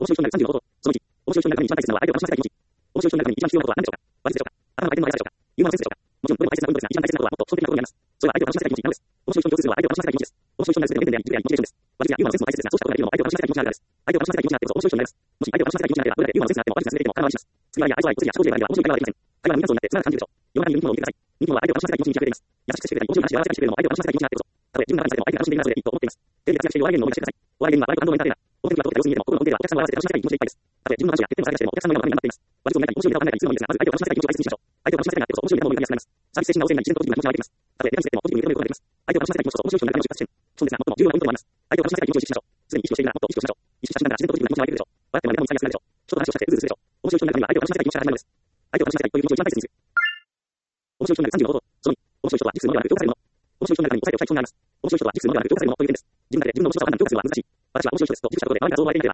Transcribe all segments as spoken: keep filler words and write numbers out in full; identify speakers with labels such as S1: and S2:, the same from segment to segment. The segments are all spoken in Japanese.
S1: 面白い人になるさんじゅうの方法。そのいち、面白い人になるために一番大切なのは相手を楽しませたい気持ち。面白い人になるために一番必要なことは何でしょうか。話術でしょうか。頭の回転の速さでしょうか。ユーモアのセンスでしょうか。もちろん、どれも大切な運動ですが、一番大切なことはもっと基本的なことになります。それは相手を楽しませたい気持ちになるんです。面白い人に共通するのは相手を楽しませたい気持ちです。面白い人になる全ての原点であり、軸であり、モチベーションです。話術やユーモアのセンスも大切ですが、そうしたことができるのも相手を楽しませたい気持ちになるからです。相手を楽しませたい気持ちになるというのも相手を楽しませたい気持ちになるということ。それは自分の話術や自分の言葉で表現することができます。次は、相手は一つや少しであれば面白い会話はできません。会話の皆さんになってつながる感じるでしょう。世の中に人気者を見てください。人気者は相手を楽しませたい気持ちに導かれています。優しくしてくれたり、面白い話や笑わせてくれるのも相手を楽しませたい気持ちになってこそ。たとえ自分が感じても相手が楽しんでいるなどでいいと思っています。テレビで活躍しているお笑い芸人の思い出してください。お笑い芸人はバラエティ感動エンターテイナー。オープンクラブとか様子に見えても、心の奥ではお客さんを笑わせて楽しませたい気持ちでいっぱいです。たとえ自分の話をやってても最初してもお客さんのような場面になっています。話術を見たり面白いネタを考えたりするのもいいですが、まず相手を楽しませたい気持ちを大切にしましょう。相手を楽しませたいなってこそ面白いネタも生み出します。サービス精神な応戦なり自然とポジティブな気持ちが湧いてきます。たとえネタについてもポジティブに認めることができます。相手を楽しませたい気持ちをそもそも面白い人になるために難しいです。そうですが、最も重要なポイントと思います。相手を楽しませたい気持ちを大切にしましょう。すでに意識をしているならもっと意識をしましょう。すでに意識をしているならもっと意識をしましょう。相手を楽しませたい気持ちを大切にしましょう。笑ってもらうのも最悪でしょう。人と話をしたくてうずうずするでしょう。面白い人になるためには相手を楽しませたい気持ちが始まるのです。相手を楽しませたいという気持ちを一番大切にする。面白い人になるさんじゅうの方法。そのに、面白い人は軸するものではなく評価されるもの。面白い人になるために抑えておきたい基準があります。面白い人は軸するものではなく評価されるものという点です。自分だけで自分の面白さを判断することができません。自分のことを自分で話は面白い人ですと自負したことで周りがどう思われているかでは意味がありません。面白いことを言ったつもりでも相手がつながる感じているなら判断するべきです。自分では相手を楽しませているつもりでも実際は相手を回復するつもりでも実際は相手を回復するようにさせていることがあります。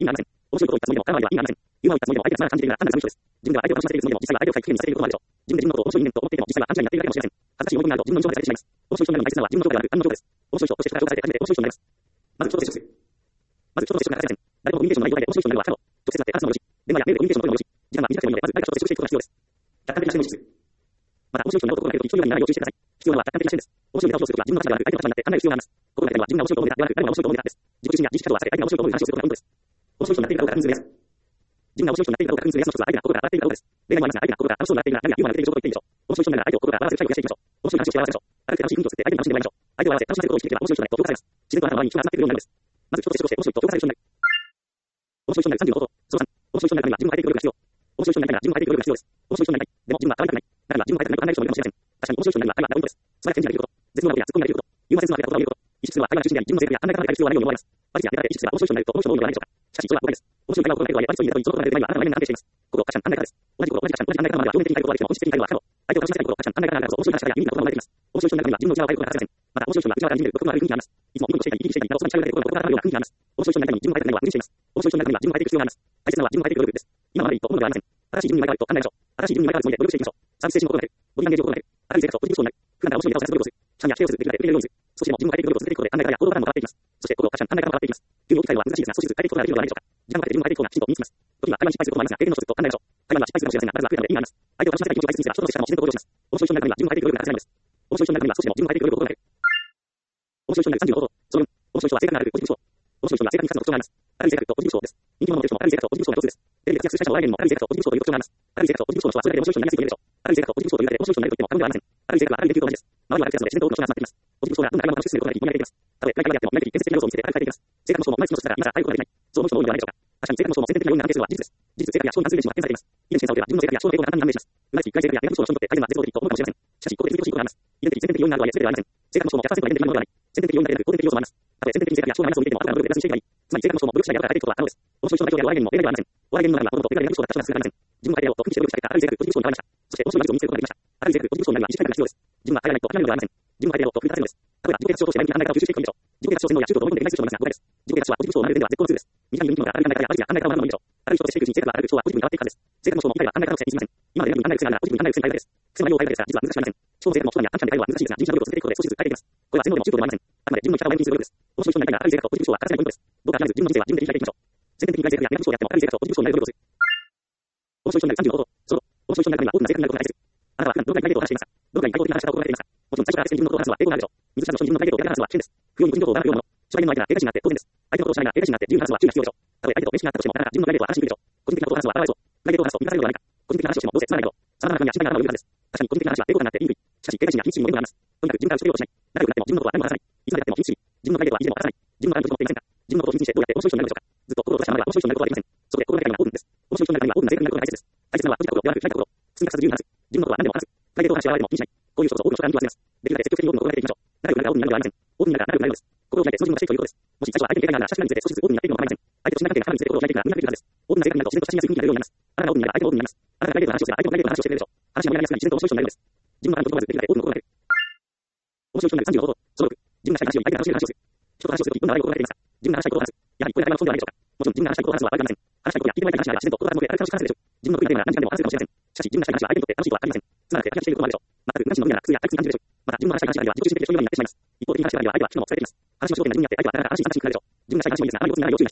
S1: 自分で自分のことを面白い人間と思っていても実際は勘違いになっているだけかもしれません。恥ずかしい思い込みがあると自分の情報がされてしまいます。面白い人になるには大切なのは自分の情報ではなく、他人の情報です。面白い人として人から評価されて初めて面白い人になります。まず人と接触する。まず人と接触が欠かせません。誰ともコミュニケーションのない状態で面白い人になるのは不可能。直接会って話すのもよし、電話やメールでコミュニケーションを取るのもよし、時間が短くてもいいので、まず誰かと接触していくことが必要です。客観的な視点を意識する。また、面白い人になろうと心がけるとき、人にならないよう注意してください。必要なのは客観的な視点です。面白いネタをするときは自分の話ではなく相手の話になって考える必要があります。心がけるのは自分が面白いと思うネタではなく誰が面白いと思うネタです。自己中心や自意識過剰は避け相手が面白いと思う話をすることがポイントです。面白い人になっているかどうか確認する目安。自分が面白い人になっているかどうか確認する目安の一つは相手が心から笑っているかどうかです。例がありますが、相手が心から楽しそうになっているなら、何がユーモアが出ている状況を言っていいでしょう。面白い人になるなら相手を心から笑わせる最後を増やしていきましょう。面白い話をして笑わせましょう。ある程度楽しい雰囲気を作って相手に楽しんでもらいましょう。相手を笑わせ楽しませることを意識できれば面白い人になると評価されます。自然とあなたの周りに人が集まってくるようになるんです。まず人と接触して面白いと評価される人になる。面白い人になるさんじゅうの方法。そのさん、面白い人になるためには自分の相手に協力が必要。面白い人になりたいなら自分の相手に協力が必要です。面白い人になりたい。でも自分は可愛くない。ならば自分の相手に何か考える人もいるかもしれません。確かに面白い人になるには会話がポイントです。素早く返事ができること。絶妙なことやツッコミができること。ユーモアセンスのある言葉を言うこと。意識するのは会話の中心であり、自分の性格や考え方が必要はないように思われます。話術やネタで意識すれば面白い人になるとこの人も多いのではないでしょうか。しかし、それは誤解です。面白い会話を心がけるとはいえ、話術にネタとそのことが出る前にはあなたの内面が安定しています。心、価値観、考え方です。同じこと、同じ価値観、同じ考え方までは表面的に変えることはできても本質的に変えることは不可能。相手を楽しませたい心、価値観、考え方があるからこそ面白い話し方や有意義な言葉が生まれてきます。面白い人になるためには自分の内側を変えることが欠かせません。また、面白い人は内側から見ている独特のある雰囲気があります。いつもニコニコしていたり、生き生きしていたり、またおそらくしゃべられている心があるような雰囲気があります。面白い人になるために自分を変えるためには矛盾しています。面白い人になるためには自分を変えていく必要があります。大切なのは自分を変えていく努力です。今までいいと思うのではありません。新しい自分に前変わると考えましょう。新しい自分に前変わるつもりで努力していきましょう。サービス精神を心がける。ボディランゲージを心がける。明るい生活をポジティブになる。普段から面白いネタを探す努力をする。チャンや否定をする。できるだけ受け入れるようにする。少しでも自分を変えていく努力を続けていくことで考え方や行動パターンも変わっていきます。そして心、価値観、考え方も変わっていきます。急に置き換えるのは難しいですが、少しずつ変えていくことができるのではないでしょうか。時間をかけて自分を変えていくことがきちんと身につきます。時には会話に失敗することもありますが、経験の一つと考えましょう。会話には失敗するかもしれませんが、まずは増えたので意味があります。相手を楽しませたい気持ちを大切にすれば、人と接したらも自然と向上します。面白い人になるためには自分を変えていく努力が欠かせないのです。面白い人になるためには少しでも自分を変えていく努力を心がける。面白い人になるさんじゅうの方法。そのよん、面白い人は性格があるポジティブ思考。面白い人には性格にふたつの特徴があります。明るい性格とポジティブ思考です。人気者のモデルも明るい性格とポジティブ思考が共通です。テレビで活躍する人もお笑い芸人も明るい性格とポジティブ思考という特徴があります。明るい性格とポジティブ思考の人はそれだけで面白い人になりやすいと言えるでしょう。明るい性格とポジティブ思考というだけで面白い人になると言っても過言ではありません。明るい性格は明るいできると同じです。周りは明るいですので自然と多くの人が集まってきます。ポジティブ思考がどんな会話も楽しく進めることができ、盛り上げていきます。たとえ暗い会話であっても、前向きに建設的な要素を見せて明るく変えていきます。性格の人も同じ人としたら今さら会うことができない。そう思う人も多いのではないでしょうか。確かに性格の人も先天的な要因が関係するのは事実です。事実、性格や思考に関する遺伝子は検査されています。遺伝子検査を受ければ自分の性格や思考の傾向が簡単に判明します。生まれつき外性格や選択思考の人にとって改善は絶望的と思うかもしれません。しかし、一方的に苦しいことがあります。遺伝的、先天的要因があるとはいえ全てではありません。性格の人もひゃくパーセントが遺伝的なものではない。先天的要因だけでなく後天的要素もあります。たとえ先天的に性格や思考がマイナスを見ていても後からの努力でプラスにしていけばいい。つまり性格の人も努力次第で後から変えていくことは可能です。面白い人の代表であるお笑い芸人も例外ではありません。お笑い芸人の中には子供と手軽になる人が多数がありません。自分を変えようと奮起して努力した結果、明るい性格、ポジティブ思考に変わりました。そして面白い技術を身につけることができました。明るい性格、ポジティブ思考になるには自主変化が必要です。自分は変えられないと諦めるのではありません。自分を変えようと奮い立てるのです。例えば自己啓発書として前向きな考え方を吸収していくことでしょう。自己啓発書を専門や中途と思い込んで恋愛する人もいますが誤解です。自己啓発書はポジティブ思考を学ぶ上では絶好のツールです。身近にいる人が明るい考え方や悪事や考え方を学ぶのもいいでしょう。明るい人としていくうちに性格が明るく、人はポジティブに変わっていくからです。性格の人も理解は考え方の癖にしません。今までネガティブに考える癖があるならポジティブに考える癖に変えるだけです。癖の内容を変えるだけですが、実は難しいですが、人種の量を変えるだけですが、実は難しいのですが、人種の量を続けていくことで少しずつ変えていきます。これは全能でも中途でもありません。あくまで自分の生き方を前向きにすることです。面白い人になりたいなら明るい性格とポジティブ思考は欠かせないポイントです。どうか諦めず自分の人生は自分で切り開いていきましょう。全面的に外性格やネガティブ思考であっても明るい性格とポジティブ思考になる努力をする。面白い人になるさんじゅうの方法。その面白い人になるためには大きな性格になることが大切です。あなたは普段どのくらいプライベートを話していますか。どのくらい外交的な話し方を心がけていますか。もちろん最初から自分のことを話すのは抵抗があるでしょう。水下の人に自分のプライベートを話すのは危険です。不要に個人情報を学ぶようなもの。初対面の相手が警戒心があって当然です。相手のことを知らないが警戒心があって自由に話すのは注意が必要でしょう。たとえ相手と面識があったとしても、あなたが自分のプライベートは話しにくいでしょう。個人的なことを話すのは疑われそう。プライベートを話すと見られるのではないか。個人的な話をしてもどうせつまらないけど、さまざまな中には心配が頭をよぎるはずです。確かに個人的な話は抵抗感があって言いにくい。しかし警戒心や禁止にも意味があります。とにかく自分から嘘つけようとしない。仲良くなっても自分のことは何も話さない。いつまでたっても禁止。自分のプライベートは意地でも話さない。自分の感情を持っていませんか。自分のことを秘密にしてどうやって面白い人になるでしょうか。ずっと心を閉ざしたままでは面白い人になることはできません。そこで心がけるのはオープンです。面白い人になるためにはオープンな性格になることが大切です。大切なのは閉じた心ではなく開いた心。包み隠さず自由に話す。自分のことは何でも話す。プライベートを話し合われても気にしない。こういう人こそ多くの人から人気を集めます。できるだけ積極的にオープンの心がけていきましょう。仲良くなるからオープンになるのではありません。オープンになるから仲良くなるのです。心を開いてその自分の正しいということです。もし最初は相手に警戒があるなら確かに見せて少しずつオープンになっていくのも構いません。相手と信頼関係が深まるにつれ心を開いていくからみんなできるはずです。オープンな性格になると自然と親しみやすい雰囲気が出るようになります。あなたがオープンになれば相手もオープンになります。あなたがプライベートな話をすれば相手もプライベートな話をしてくれるでしょう。話が盛り上がりやすくなり自然と面白い人になるのです。自分の感情をまずできるだけオープンの心がける。面白い人になるさんじゅうの方法。そのろく、自分がしたい話より相手が楽しめる話をする。人と話をするときどんな内容を心がけていますか。自分が話したいことを話す。やはりこれが頭の損ではないでしょうか。もちろん自分が話したいことを話すのは悪くありません。話したいことや聞いてもらいたい話なら自然と心が動いて誰か楽しく話せるでしょう。自分の得意なテーマが何時間でも話せるかもしれません。しかし自分がしたい話は相手にとって楽しいとは限りません。つまらなくて飽きが来ていることもあるでしょう。全く無関心の無理なら苦痛や退屈に感じるでしょう。また自分の話したい話だけは自己中心的でそういうようになってしまいます。一方的に話している間には相手は聞くのも疲れています。話の焦点が自分になって相手はなかなか安心安心に聞かれるでしょう。自分がしたい話もいいですが、あまり大きな内容を注意が必要です。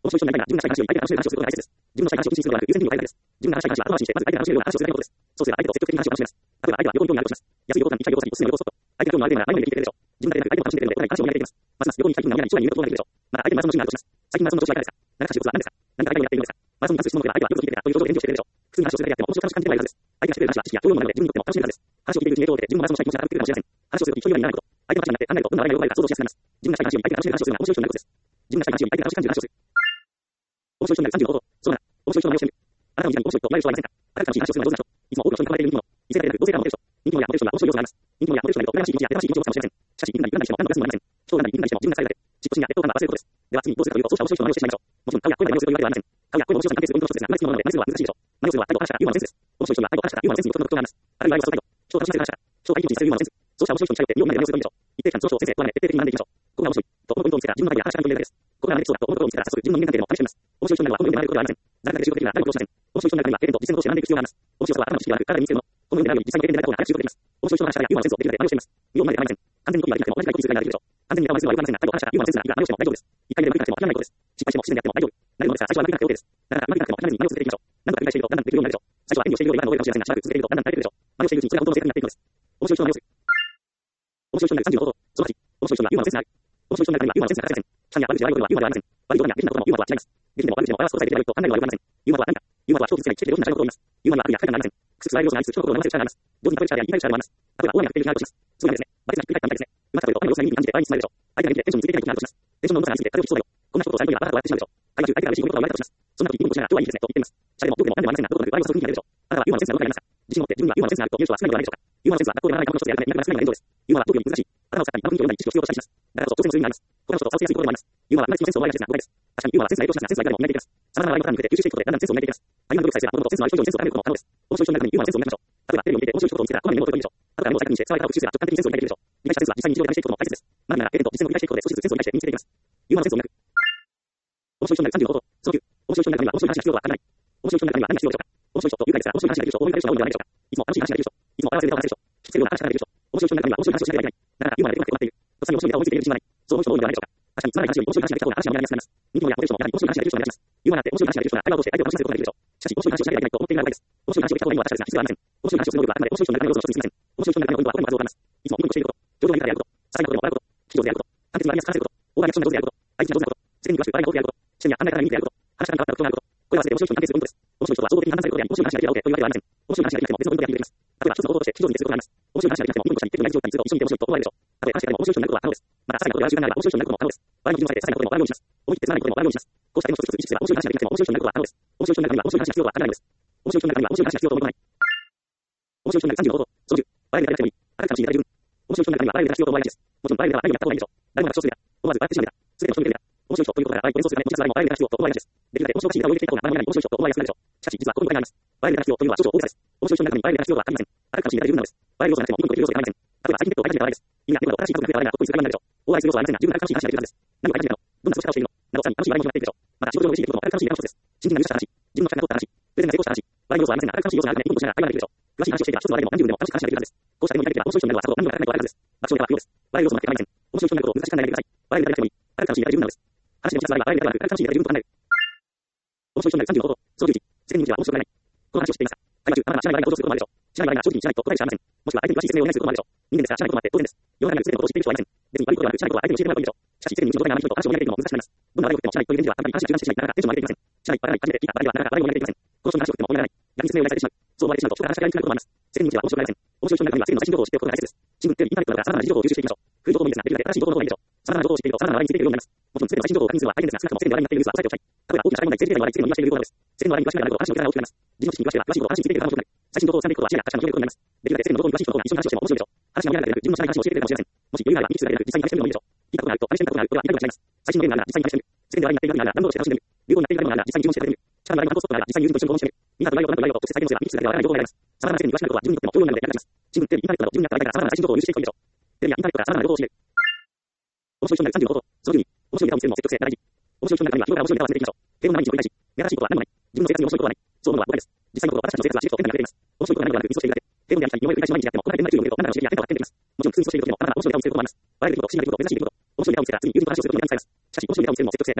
S1: 面白い人の中には、自分が社会を相手が楽しめる話をすることが大切です。自分の社会話を中心にするのではなく、優先順位を変えるです。自分が社会話を話して、まず相手が楽しめるような話をすることです。そうすれば相手と積極的に話を楽しめます。例えば相手は旅行に興味があるとします。安い旅行に行きたい旅行先、おすすめの旅行スポット。相手が興味のあるテーマなら前もって聞いてくれるでしょう。自分だけでなく相手も楽しんでくれるので、お互い話を盛り上げていきます。ますます旅行に行きたい気分がみんなに一番に言うことができるでしょう。また相手にマラソンの趣味があるとします。最近マラソンの調子はいかがですか？長さ仕事は何ですか？何か相手にやっているのですか？マラソンに関する質問をすれば相手はよく聞いてくれたという表情で返事をしてくれるでしょう。普通に話をするだけであっても面白く楽しく感じてもらえるはずです。相手がしてくれる話は知識や教養もなので自分にとっても楽しみなのです。話を聞いているうちに影響を受けて自分もマラソンのしたい気持ちが上がってくるかもしれません。話をするとき一人にならないこと。相手の話になって考えるとどんな話題が生まれるか想像しやすくなります。自分がしたい話より相手が楽しめる話をするのは面白い人になることです。自分がしたい話より相手が楽しく感じる話をする。面白い人になるさんじゅうの方法。そうだな。面白い人の真似をしてみる。あなたの時間に面白いと思われる人はいませんか？あなたが楽しい話をするのはどうな人？いつも多くの人に囲まれている人気者。異性だけでなく同性からもモテる人。人気者やモテる人には面白い要素があります。人気者やモテる人には羨ましい気持ちや羨ましい気持ちを持つかもしれません。しかし、みんなに何にしても何の役にもなりません。人を何にみんなにしても自分が最大で、自己中にあってどうなら忘れることです。では次にどうするかというと、そうした面白い人の真似をしてしまいましょう。もちろん、顔や声で真似をするというわけではありません。顔や声の面白さに関係するポイントの一つですが、真似するものなので、真似するのは難しいでしょう。真似をするのは態度を話したらユーモアのセンスです。面白い人には態度を話したらユーモアのセンスによっての特徴があります。あるいは相手はそう態度。人を楽しませる話したら、人を相手にさせるユーモアのセンス。そうした面白い人に頼って身をみんなで真似をするといいでしょう。一定期間その人を先生となめて徹底的に学んでいきましょう。ここが面白い。と思うポイントを見つけたら自分の態度や話し方が決めるだけです。ここが真似そうだと思うことを見つけたら早速自分の人間関係でも試してみます。面白い人になるのはこの世で学べることではありません。誰かで習得できるなら誰も苦労しません。面白い人になるためには経験と実践の同士で学んでいく必要があります。面白さは頭の知識ではなく体で身につけるもの。この世で習うように実際に経験で得た方が早く習得できます。面白い人の話し方やユーモアのセンスをできるだけ真似をしています。身を前で構いません。完全にコピーができなくても同じくらいコピーするくらいならできるでしょう。完全にネタを真似するのはよくありませんが、態度を話したらユーモアのセンスがいいが真似をしても大丈夫です。一回目でうまくいかなくても諦めないことです。失敗しても不自然であっても大丈夫。なるのですが、最初はうまくいかなくて OK です。だからうまくいかなくても諦めずに真似を続けていきましょう。何度か繰り返しているとだんだんできるようになるでしょう。最初は演技をしているように今の覚えるかもしれませんが、しばらく続けているとだんだん慣れてくるでしょう。真似をしているうちにそれが本当の正確になっていくのです。面白い人の真似をする。面白い人になるさんじゅうの方法。そのはち、面白い人にはユーモアのセンスがある。面白い人になるためにはユーモアのセンスが欠かせません。人には悪口や悪いことにはユーモアではありません。悪いことや下品なこともユーモアとは違います。下品でも悪口でも表すことさえできないと考えるのはよくありません。ユーモアとは何か？ユーモアとは人を傷つけない、知的で上品なことを言います。ユーモアには悪意や快感がありません。くすくすられる要素がありつつ、人の心を悩ませる力があります。上手に声力や言い換える力があります。例えば、大雨が降っている日があるとします。すごいですね。バケツがひっくり返ったみたいですね。うまく例えると雨の様子がいいに感じて倍に進まれるでしょう。相手が元気でテンションについていない時があるとします。テンションの重さがありすぎて風邪をひきそうだよ。こんな人と最後にはバカと笑ってしまうでしょう。相手が相手が嬉しいことが生まれたとします。そんな時に文句しながら今日はいいですねと言っています。シャレも僕でも何でもありませんが、どこかで笑いを誘う雰囲気が出るでしょう。あなたはユーモアのセンスがどこかにありますか？自信を持って自分にはユーモアのセンスがあると言う人は少ないのではないでしょうか。ユーモアのセンスは学校で学ばない過去の一つであるため、みんなが少ないのが現状です。ユーモアは特に難しい。頭を使ったり、場雰囲気を読んだり、知識を必要としたりします。だからこそ挑戦する意味があります。他の人と差をつけやすいことでもあります。ユーモアは同じセンスを奪い合いですが、誤解です。確かにユーモアはセンスが影響しますが、センスが誰でも磨いていきます。様々な笑いのパターンに向けて吸収していくことでだんだんセンスを磨いていきます。あるいは努力さえすれば、もともとセンスのある人以上にセンスを高めることも可能です。面白い人になるためにユーモアのセンスを磨きましょう。例えばテレビを見てて面白いことを見つけたら、こまめにメモを取るといいでしょう。後からメモを再確認して、伝わり方を復習すれば直感的にセンスを磨いていけるでしょう。磨いたセンスは実際に日常で試していくことも大切です。なぜなら、経験と実践を繰り返していくことで少しずつセンスを磨いて身につけていきます。ユーモアのセンスを磨く。面白い人になるさんじゅうの方法。そのきゅう、面白い人になるためには面白い話が必要とは限らない。面白い人になるためには何が必要でしょうか。面白い人と愉快ですが、面白い話ができる人、大いになる人が多いのではないでしょうか。いつも楽しい話ができる人、いつも笑わせるネタを話せる人、聞きつけるような話ができる人、面白い人になるためには面白い話をしなければいけない。だからユーモアでできなくて困っている。とっさに面白いネタを思いついている自信がない。そう思う人も多いのではないでしょうか。確かにつまらない話より面白い話ができた方が話が盛り上がりやすくなります。人気者やモテる人もやはり面白い話ができる人を目指します。ユーモアで面白い話ができる人が会話を通して相手を楽しませることができるでしょう。しかし面白い話をしなければいけないと思っている場合です。面白い話をできた方がいいのは確かですが、必要はありません。面白い話をする能力はあくまで面白い人になるための要素の一つに過ぎません。面白い人になるための運動は他にも数多くあります。いつもニコニコしていること、上手な言い方であること、些細なことでも笑うこと、聞き上手であること、簡潔に割りやすく話せること、オーバーリアクションが上手であること、相手に上手であること、世間に詳しく笑いが多くであること、視点や考え方がユニークであること、話し方に変わった特徴があること、これは全て面白い人に関係するポイントです。面白い人は総合的に判断されることであり、面白い話ができるだろうというわけではありません。面白い話ができなくても別のポイントが響きます。例えば一つの方法として非常にすることがあります。面白い話ができなくてもニコニコしたり、手を同じ状態にすると一緒にいて面白いと思われるでしょう。たとえ話がでも面白い人になることは可能です。また、些細なことで笑う習慣があれば面白い人になることも可能です。笑いの基準をさえ些細なことでも笑うようにします。思い切ってつまらないことでも笑うようにします。こうした点を一つずつ意識すれば面白い話ができなくても面白い人になることは可能です。面白い人になるためには面白い話が必要とは限らないのです。面白い人になるためには面白い話が必要と思うことはない。面白い人になるさんじゅうの方法。そのじゅう、笑いネタやりたくてもいい。あなたの楽しいネタで十分。面白い人になるためには笑いネタが必要と思われがちです。もちろん笑いネタは何をやった方がいいでしょう。誰もが爆笑するネタ。思わず笑ってしまうネタ。すべての人に向けるネタ。面白い人ということから笑いを連想するために、もちろん笑いも笑いネタが必要と思われがちです。できるだけ面白おかしいネタを入れていった方が誰も見ない面白い人と思われやすくなるでしょう。しかし実はここに誤解があります。笑いネタが必要というのは少々大げさです。面白い人になるために笑いネタが必要とは限りません。あなたの楽しいネタで十分なのです。笑える要素がなくても、ニコニコできる要素がありません。例えば最近ペットを飼い始めた場合です。みんなペットが新しい家族が増えた場合にはとっくにそれがなるでしょう。大笑いする要素はありませんが、十分な楽しい話ができるはずです。何を飼い始めたの？どんな過ごし方をしているの？などさらに楽しい笑いに広がっていくでしょう。また仕事上嬉しいことも新しいネタの一つです。新人が入社した話、自分の企画が取った話、プレゼンが成功した話、笑い要素はありませんが、楽しい要素があるためにニコニコしながら会話ができるでしょう。詳しい話をしていけば一つの笑いでも何十分でも楽しく話ができるはずです。こうした点を磨けば面白い人になるはさほど何もかかないと笑えるはずです。爆笑ネタは不要です。笑える要素もなくて構いません。面白い人になることを難しく考えないでください。笑えるネタだけでもいい。あなたの楽しいネタで十分なのです。話でもしなさいは笑えるネタではなく、楽しいネタで十分と考える。面白い人になるさんじゅうの方法。そのじゅういち、世間に向けは面白くない。この話を知っていますか？会話中、あなたが知らない笑いが登場することもあるでしょう。知らない笑いが正直に知らないと答えてしまいません。もしくは相手に詳しい説明をお願いすることもあるでしょう。人間ですから知らないこともあって当然です。世の中には全てのことを知っている人はいません。別に悪いことではなく、知らないことは相手に教えてもらえばいいでしょう。しかし世間に状態が甘い人と話を盛り上げていくのも難しくなります。どんな笑いを振っても知らないという現実はたまに話が中断してしまい、なかなかテンションが上げていきません。知らない、わからない、初めて聞いた場合ではなかなか笑いを盛り上げていきません。この人の話を振っても思いられない。逆に説明をお願いされてしまう。そう思われてしまうと人から話がやりにくくなることもあります。世間に向けは面白くありません。面白い人になるためには世間の最新情報を知っておくことが大切です。新聞、テレビ、インターネットなどから様々な時事情報を吸収していきましょう。古い情報もいいですが、できるだけ正しい情報の方がいいでしょう。様々な情報を知っていると様々な笑いについているようになります。もちろん全ての最新情報を確認するのは大変ですが、少なくとも世間で話題になっているニュースは抑えておきたい。例えば大きな社会問題、政治的な話題についての言い訳しているようなです。世間の話題に詳しくなると話の受け皿が大きくなります。事情知識に詳しければ詳しいことを話についているから面白くなる。最新情報を掴んでいくことは視野や価値観の広げることになります。できるだけ世間のどこに詳しい人と一緒に話をしても面白いでしょう。話が盛り上がるだけでなく、自分の社会に話を教えてくれるかもしれません。もし余裕があれば、いい数が出なく実際に話してみるのもいいでしょう。聞いたことがあると試してみたことがある。これは言いたいことが違います。最新の例があるなら実際に試してみる。世間で話題になっているならダウンロードして楽しんでみる。流行になっているなら実際に自分してみる。力のあるハンドストップなら実際に友人と一緒に行動してみる。みんなと笑いをと笑いをと直接体験をすれば、いい数だけで笑えない情報があります。様々な世間に詳しくなることは自分にとっても重要なので役立ちます。新聞、テレビ、インターネットなど自分に合った媒体から様々な最新情報を入手していくことでしょう。テレビやインターネットから様々な情報を知る。面白い人になるさんじゅうの方法。そのじゅうに、面白いネタを見せるのも積極性が大事。面白い人になるためには日頃から面白いネタを集めていきましょう。敬語のない日常を繰り返し、やらしいことは何もない。自分の生活に面白いことはない。そう思うのは誤解です。実際のところ私たちの生活は知識と変化が出ています。面白いことは何もなく、水をしているだけ。敬語でありたい、日本へ繰り返し毎日やっても、こんな変な注意を見ると、あなたの知識や変化が変化が出てきます。もちろん、普通にそうしている時も、あなたは面白いネタを見せることもあります。笑える出来事、不思議な出来事、珍しい出来事、面白いネタを見せたら次に友人と話をすることになります。しかし、面白いネタを見せるのも積極性が大事です。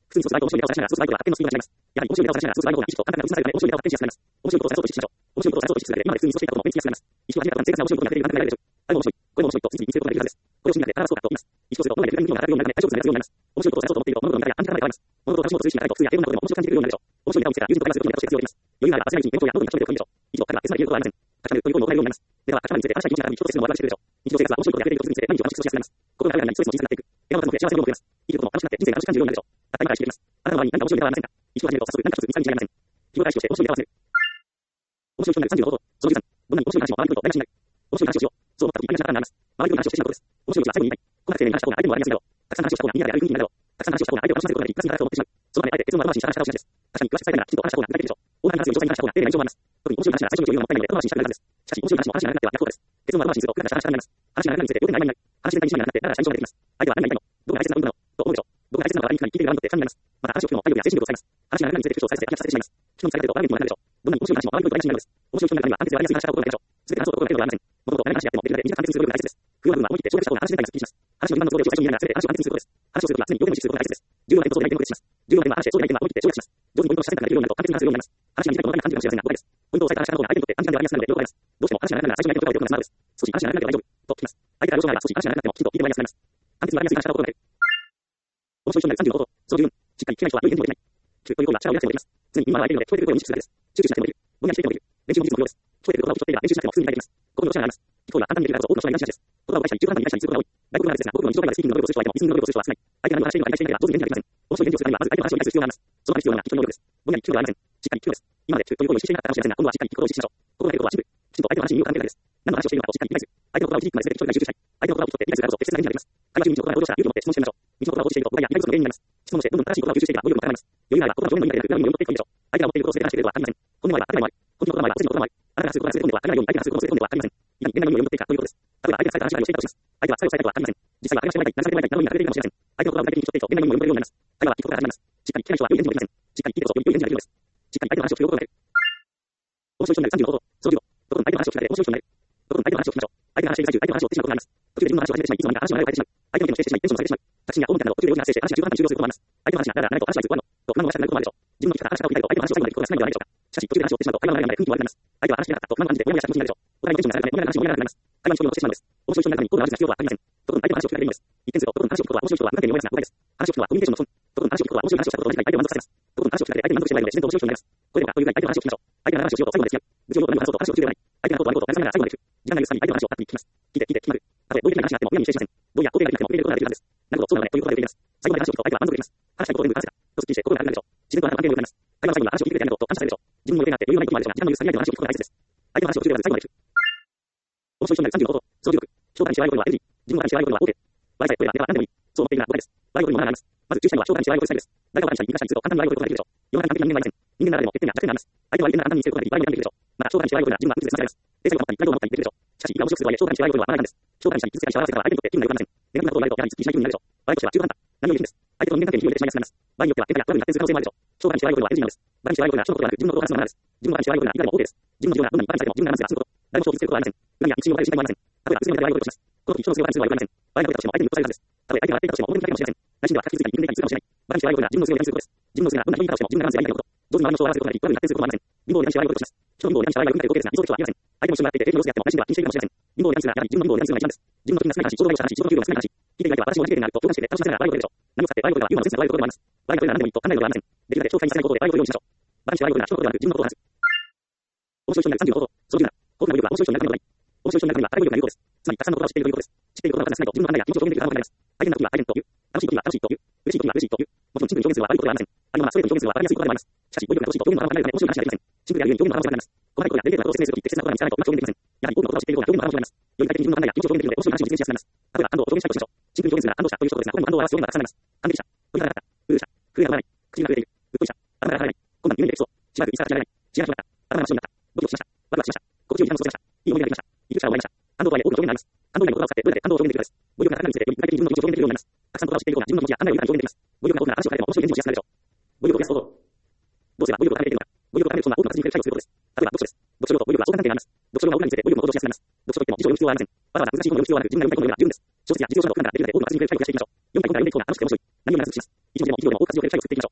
S1: 普通に卒アイコン面白いネタを探しながら卒アイコンは発展のスピードが違います。やはり面白いネタを探しながら卒アイコンが意識と感覚が薄まるため面白いネタを発展しやすくなります。面白いことを探そうと意識しましょう。面白いことを探そうと意識するだけで今まで普通に過ごしていたことも目につきやすくなります。意識を始めた途端生活が面白いことになっているなんて考えられるでしょう。あれも面白い、これも面白いと次々見せることができるはずです。これを心理学でパラドクスと言います。意識をすると脳内で普段のが上がるようになるため大丈夫なやつようになります。面白いことを探そうと思っていると物事の見方や感じ方が変わります。物事を楽しもうとする意識が高いと普通や平凡なことでも面白く感じるようになるでしょう。面白いネタを見つけたら友人と会話することにネタとして必要であります。余裕があれば焦らないうちに勉強やノートに書き留めておくべきでしょう。以上、彼は手詰まり言うことはありません。書き留めるという行為も行えるようになります。ネタは書き留めについて話したい気持ちがある日常生活の我々してくるでしょう。日常生活は面白いことやっていることについて毎日を楽しく過ごしやすくなります。心があるようにストレスも小さくなっていく。笑顔が立つので幸せも増えます。生きることも楽しくなって人生が楽しく感じるようになるでしょう。たった今から意識できます。あなたの周りに何か面白いネタはありませんか？意識を始めると早速何か一つ見つかるに違いありません。日頃から意識をして面白いネタを集める。面白い人になるさんじゅうの方法。そのじゅうさん。どんなに面白い話も周りのことを台無しになる。面白い話をしよう。そう思った時いっぱい話がなくなります。周りの話をしてしまうことです。面白い話は最後に言いたい。こんな丁寧に話した方が相手にも笑いやすいだろう。たくさん話をした方がみんなでやる雰囲気になるだろう。たくさん話をした方が相手を楽しませることができ、プラスになると思ってしまう。その場であえて別の後回しにした話にした方が幸せです。確かに詳しく伝えたいならきちんと話した方が具体的でしょう。大話すように上手に話した方が丁寧な印象もあります。特に面白い話なら最初の余裕がもったいないので後回しにしたくなるはずです。しかし面白い話も話が長くなっては逆効果です。別の後回しにすると普段からした話が長くなります。話が長くなりにつれて余計な曖昧になる。話している間に一枚になってだらだらした印象が出てきます。相手は何が言いたいの？どこが大切な部分なの？と思うでしょう。どこが大切なのかに聞いている側にとって不安になります。また話を聞くのも体力や精神力を使います。話が長くなりにつれて口を塞いで暗躍させてしまいます。人に伝えると笑うにもなるでしょう。どんなに面白い話も周りの人に台無しになるのです。面白い人の中には安定で笑いやすい話したことがないでしょう。すべて話そうと心がけるのではありません。もともと誰が話し合ってもできるだけ短く完結する努力が大切です。不要な部分は思い切って省略した方が話全体がスッキリします。話の順番の都合でを最初に言いながら全て話を完結することです。話をするときは常に要点を意識することが大切です。重要な点とそうでない点を区別します。重要な点は話してそうでない点は思い切って省略します。上手にポイントを写せる感ができるようになると完璧に話せるようになります。話が短いと長く感じるかもしれませんが誤解です。ポイントを押さえた話し方の方が相手にとって短時間で話した方が相手にとっては短時間でわかりやすくなるので了解です。どうしても話が長くなるなら最初にやりたいことが良くなるスマートです。少し話が長くなって大丈夫と聞きます。相手から了承があれば少し話が長くなってもきちんと聞いてもらいやすくなります。簡潔にわかりやすい話したことができる。面白い人になるさんじゅうの方法。そのじゅうよん。しっかり聞けない人は良い返事もできない。聞くという行為は力を入れなくてもできます。常に今の相手にので聞こえている声を認識するだけです。集中しなくてもできる。ぼんやりしていてもできる。練習も技術も不要です。聞こえている言葉を聞き取っていれば練習しなくても普通に理解できます。ここにも力があります。聞く行為は簡単にできるからこそ多くの人が理解しがちです。言葉を返したり中途半端に理解したりすることが多い。外国語ならですが、母国の日常会話でスピーキングの努力をする人は相手もリスニングの努力をする人は少ない。相手が何を話しているのか理解していなければ上手に返事ができません。面白い返事をするためにはまず相手の話を理解する必要があります。そのために必要なのは聞くの能力です。ぼんやり聞くのではありません。しっかり聞くのです。今まで聞くという行為を意識していなかったかもしれませんが、今度はしっかり聞くことを意識しましょう。心がけることはシンプル。きちんと相手の話に耳を傾けるだけです。何の話をしているのかとしっかり理解する。相手の言葉を聞きまで全て聞くことに集中したい。相手の言葉を聞き取って理解するからこそ適切な返事ができます。会話中に道の言葉がどうしたら勇気を持って質問してみましょう。道の言葉を放置していると誤解や理解不足の原因になります。質問をしてどんどん正しい言葉を吸収していけば語彙力も高まります。余裕があれば言葉の上限にまでなく裏にも読み取っていくでしょう。相手が持っていることを全て話してくれるとは限りません。この場合は当たり前。この言葉はお世辞の言葉もあり、あなたがすることがすべてでは限らないように相手がすることをすべてでは限りません。いかに現代の意味を読み取っていくかということです。例えば相手が伝えた話がをしていたとします。相手は伝えを伝えたとは限りません。実際は会話してもらいたい、流されてもらいたいなどに流れているかもしれません。相手の言葉を具体的に聞き取っていくと現代の意味を読み取れるようになります。会話は聞くことから始まります。会話は聞くことから始まります。しっかり聞けない人は良い返事もできません。しっかり相手の話を聞くことができる。しっかり相手の話を聞くことができる。面白い人になるさんじゅうの方法。そのじゅうご。とことん相手の話を聞かれて面白い人になる。とことん相手の話を聞きましょう。相手が話している最中、相手の話を追ってしまうことがあります。途中で自分の話を始めてしまい、いつの間にか話の流れを変えてしまう。相手の意見を否定してしまい、テンションを下げてしまう。確信や大みたいなど途中で大きな発生して話が中途半端に終了することもあります。相手の話がだらだら長いと話が続かないのと不満をしたくなることもあるでしょう。自分の聞き方、話し方を聞いたりと相手の話を最後まで聞くことが少ないのではないでしょうか。しかし途中で話を追ってしまうと会話の流れがで雰囲気も悪くなります。相手は話していなかったと不満を感じてモヤモヤした気持ちになるでしょう。お互いのテンションが下がるためモヤモヤな話もモヤモヤなくなります。会話の人にも話を聞かなくなります。会話の人にもしてしまうのです。面白い人になるさんじゅうの方法。そのじゅうろく。とことん相手の話を聞かれて面白い人になる。話を聞くことは無関係に思いますが誤解です。話を聞くのはコミュニケーションの基本。とことん話を聞くことは面白い話をしたことと同じく相手を満足させます。とことん話を聞くだけで相手に満足してもらえるので自然と面白い人になります。これでもかというぐらい相手の話を聞きましょう。相手の話をしようと最後まで付き合う。無事を言うこと何も話そうと話を続けるではない。相手のことを悪いことを慰めながら最後まで聞く。時間が許すたびに相手の話をたっぷり聞きます。聞いて聞いて決まる。たとえ合理的な話であっても無理に否定しません。どうや肯定ができなくても受け入れることができるはずです。なるほど、そうなのねということができます。最後まで話を聞くと相手は満足できます。話したいことを全部話せた。とすっきりして心が楽になるでしょう。自分とあなたの関係も良くなります。会話の最後には話を聞いてくれてありがとうと感謝されるでしょう。自分も予定があって余裕がないこともあるでしょうが、時間の許すたびに相手の話を聞くことが大切です。相手の話を続けらず最後まで聞く。面白い人になるさんじゅうの方法。そのじゅうろく。人を談にし笑い声は エヌジー。自分を談にし笑い声は OK。笑いさえ声は何でもいい。そう思っているなら誤解です。笑い声にもマナーがあります。まず注意したいのは人を談にし笑い声スタイルです。誰かを談にしたり、言い方したりすると簡単に笑い声を言うことができるでしょう。世の中完璧な人間はいません。人間ならでも欠点や弱点があります。相手は相手なら簡単に見せることができ、場合によってできるでしょう。また、人を談にし笑い声は自分はうつで済ませられます。冷静に思ったり、態度を守ったりできるでしょう。しかし、いくら面白くするとはいえ、人を談にし笑い声はマナー違反です。人を談にしたり、傷つけたり、笑わせたら相手にとって気分が良くなりません。ネガティブなことになると、やはりすっきりしない気分になるでしょう。笑いとしては中途半端。何を言うんです。相手と人間関係に火を入れてしまいやすくなります。場合によっては喧嘩やトラブルに発展する可能性もあるでしょう。人を談にし笑い声は エヌジー なのです。談にし笑い声は人のことではなく自分のことを話すのがマナーです。自分の談にし笑い声ならいくらでも OK です。自分の事情などんなにバカにされても自分が話すが済むこと。誰も人を傷つけることはありません。恨みや一心を抱える心配もありません。例えば、娘まで笑い声をします。この時人の強が話すのは良くありません。場合が良かったとしても相手に許されるはずです。たとえ相手が笑っていたとしても表向きだけかもしれません。内心では書き続けたり、自分でいたりするかもしれない。バカにし笑い声は自分の強をやりすることです。自分の強がどんなにいい方をしても自分が我慢すればいいだけのこと。上手に周りの人を笑わせることができ、トラブルに発展することもありません。貧乏をやりし笑い声とします。人の貧乏をやりし笑い声は運だけで OK ですが、理想的とは言いません。相手も一緒になっていて、テレビの様子であっても内心では気にしているかもしれません。貧乏をやりするが、やはり自分の貧乏をやりするのが一番です。自分の気にな少ない話、人の話、人の給料が少ない話、聞いている相手は私も同じ経験があると共感して楽しませながら笑い声でしょう。何を使って笑い声は今のセンスな笑い声でもあります。笑いがどれなら何でもいいと考えるのではありません。できるだけ超過にさせないことで笑い声を用意しましょう。バカにし笑い声なら人のことではなく自分のことを話す。面白い人になるさんじゅうの方法。そのじゅうなな。高度な語力は面白い人になるためのない。面白い人になるためには誰語力が有効です。つまり、たくさんの言葉を知っているということです。知っていることが数少ないと自分の考えや気持ちを表現できる可能性があります。相手の時は相手という。楽しい時は楽しいという。嬉しい時は嬉しいという。もちろんシンプルに表現するのは悪いことではありません。ありのままストレートに表現するのは分かりやすいことでもあります。しかし、語彙力が欲しいと表現の幅が離れるため面白い話ができません。シンプルであるように表現の幅が狭くなります。細かいことやデリケートなことを説明するとき適切なことは見つからないとうまく表現できません。やはり多くの言葉を知っている方が表現の幅を狭めます。より具体的に自分の考えや気持ちを表現できるので面白い話を実現しやすくなります。例えば、感動を表現したいとしましょう。シンプルに表現するなら感動したという一言ですが、これも感動を表す表現がたくさんあります。感激した。鳥肌が立った。うるした。笛が止まらない。口が震えている。うっとりした。頭が上がらない。今晩夢に出てきそう。しばらく椅子から立ち上がらない。血が始まった。頭が真っ白になった。ドキドキしました。ワクワクしました。心地よい時間を過ごせました。いい思い出ができました。いい力を覚えました。感動とはいえ多くの表現があります。感動以外の言葉を使ってどれだけ感動を表現できるかです。語彙力が高くなるにつれてより具体的に自分の気持ちを表現できるようになります。たくさん言葉を知っている方が自分の気持ちや考えを豊かに表現できます。語彙力が豊富な話を変えても面白い返事をしやすくなるでしょう。語彙力を増やす方法。どうすれば語彙力を高めていけるのか。語彙力を高めるそんな多くの活字に解をすることです。例えば読書です。読書量と語彙力は相関関係があります。読書量が多くなるにつれて語彙力も向上しやすくなります。読書といっても辞書を読む必要はありません。わざわざ難しい本を読む必要はなく、自分が読みたい本を読めば十分です。小説や事業書などを読んだらできるだけ多くの活字に解を増やしていきましょう。読みたい本が読んでいく方が楽しくて面白い。何を目指していきます。一日でも一行でも多く活字を増やしていきましょう。